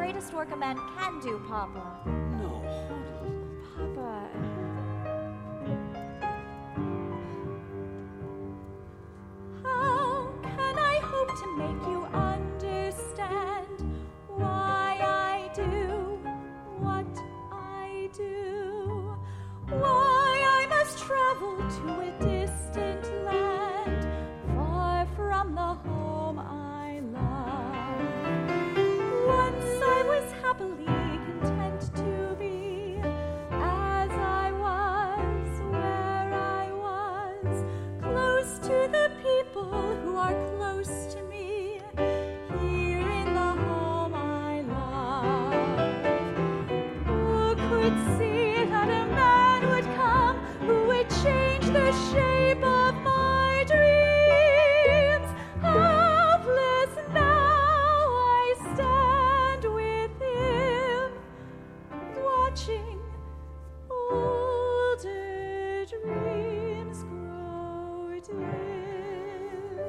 greatest work a man can do, Papa. No. Papa. How can I hope to make you understand why I do what I do? Why I must travel to a distant land, far from the home I love. Once I was happily content to be as I was, where I was, close to the people who are close to me, here in the home I love. Who could see that a man would come who would change the shape of my dreams? Helpless now I stand with him, watching older dreams grow dim.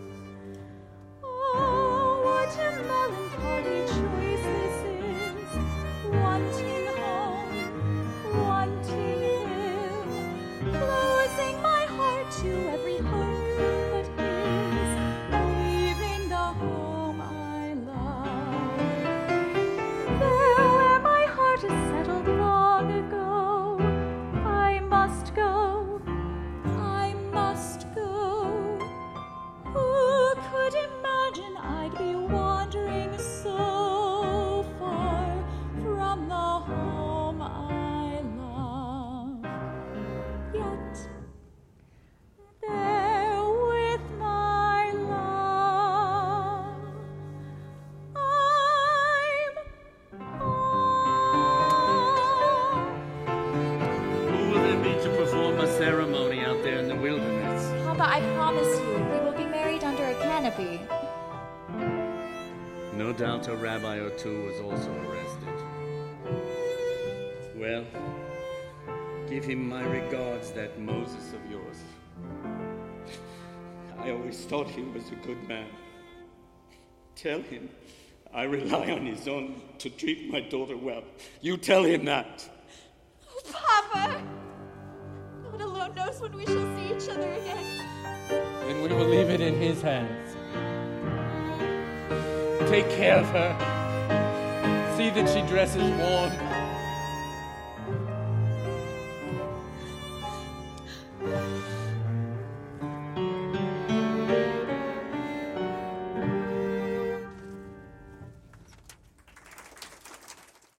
Oh, what a melancholy choice this is, wanting home, wanting him, closing my heart to every hope but his, leaving the home I love. There where my heart is settled long ago, I must go, I must go. Who could imagine I'd be wandering so far from the home I love? Yet, there with my love, I'm off. Who will there be to perform a ceremony out there in the wilderness? Papa, I promise you, we will be married under a canopy. No doubt a rabbi or two was also arrested. Well, give him my regards, that Moses of yours. I always thought he was a good man. Tell him I rely on his own to treat my daughter well. You tell him that. Oh, Papa! God alone knows when we shall see each other again. Then we will leave it in his hands. Take care of her. See that she dresses warm